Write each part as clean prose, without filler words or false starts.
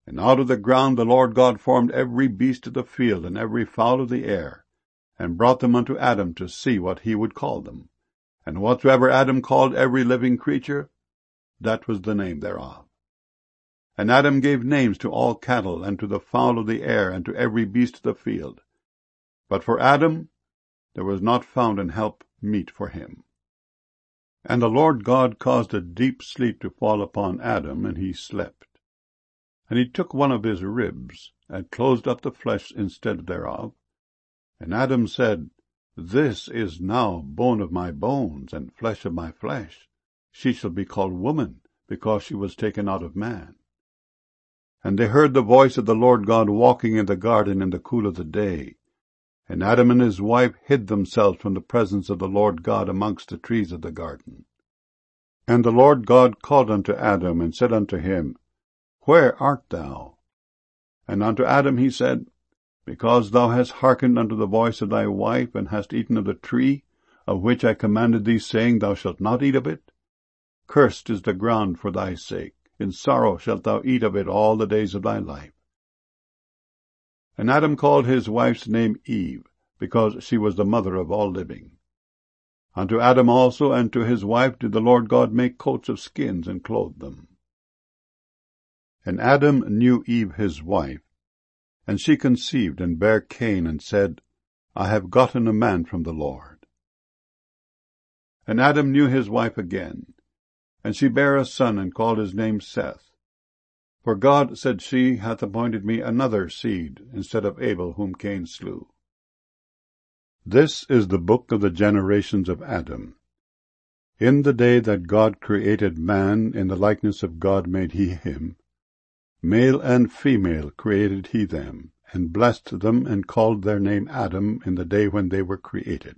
And out of the ground the Lord God formed every beast of the field and every fowl of the air, and brought them unto Adam to see what he would call them. And whatsoever Adam called every living creature, that was the name thereof. And Adam gave names to all cattle, and to the fowl of the air, and to every beast of the field. But for Adam there was not found an help meet for him. And the Lord God caused a deep sleep to fall upon Adam, and he slept. And he took one of his ribs, and closed up the flesh instead thereof. And Adam said, This is now bone of my bones, and flesh of my flesh. She shall be called woman, because she was taken out of man. And they heard the voice of the Lord God walking in the garden in the cool of the day. And Adam and his wife hid themselves from the presence of the Lord God amongst the trees of the garden. And the Lord God called unto Adam, and said unto him, Where art thou? And unto Adam he said, Because thou hast hearkened unto the voice of thy wife, and hast eaten of the tree, of which I commanded thee, saying, Thou shalt not eat of it. Cursed is the ground for thy sake. In sorrow shalt thou eat of it all the days of thy life. And Adam called his wife's name Eve, because she was the mother of all living. Unto Adam also and to his wife did the Lord God make coats of skins, and clothe them. And Adam knew Eve his wife, and she conceived, and bare Cain, and said, I have gotten a man from the Lord. And Adam knew his wife again, and she bare a son, and called his name Seth. For God, said she, hath appointed me another seed, instead of Abel whom Cain slew. This is the book of the generations of Adam. In the day that God created man, in the likeness of God made he him. Male and female created he them, and blessed them, and called their name Adam in the day when they were created.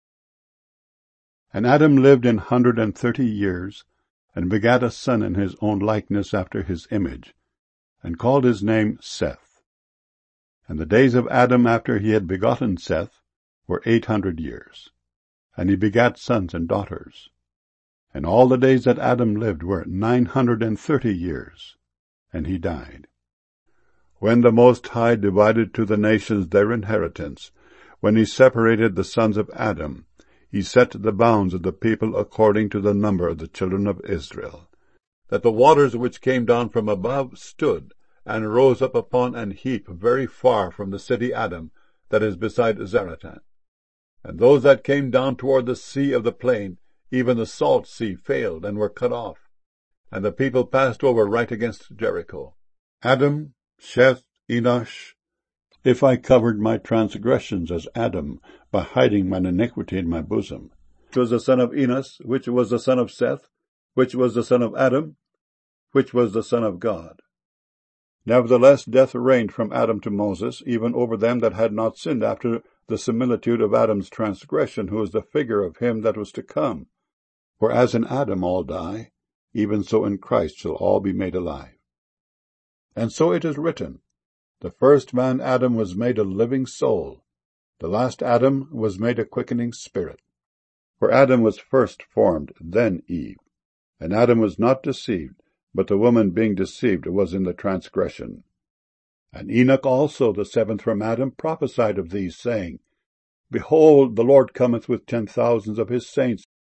And Adam lived 130 years, and begat a son in his own likeness after his image, and called his name Seth. And the days of Adam after he had begotten Seth were 800 years. And he begat sons and daughters. And all the days that Adam lived were 930 years, and he died. When the Most High divided to the nations their inheritance, when he separated the sons of Adam, he set the bounds of the people according to the number of the children of Israel, that the waters which came down from above stood, and rose up upon an heap very far from the city Adam, that is beside Zaratan. And those that came down toward the sea of the plain, even the salt sea, failed, and were cut off. And the people passed over right against Jericho. Adam, Sheth, Enosh. If I covered my transgressions as Adam, by hiding mine iniquity in my bosom. Which was the son of Enos, which was the son of Seth, which was the son of Adam, which was the son of God. Nevertheless death reigned from Adam to Moses, even over them that had not sinned after the similitude of Adam's transgression, who is the figure of him that was to come. For as in Adam all die, even so in Christ shall all be made alive. And so it is written, the first man Adam was made a living soul, the last Adam was made a quickening spirit. For Adam was first formed, then Eve. And Adam was not deceived, but the woman being deceived was in the transgression. And Enoch also, the seventh from Adam, prophesied of these, saying, Behold, the Lord cometh with 10,000s of his saints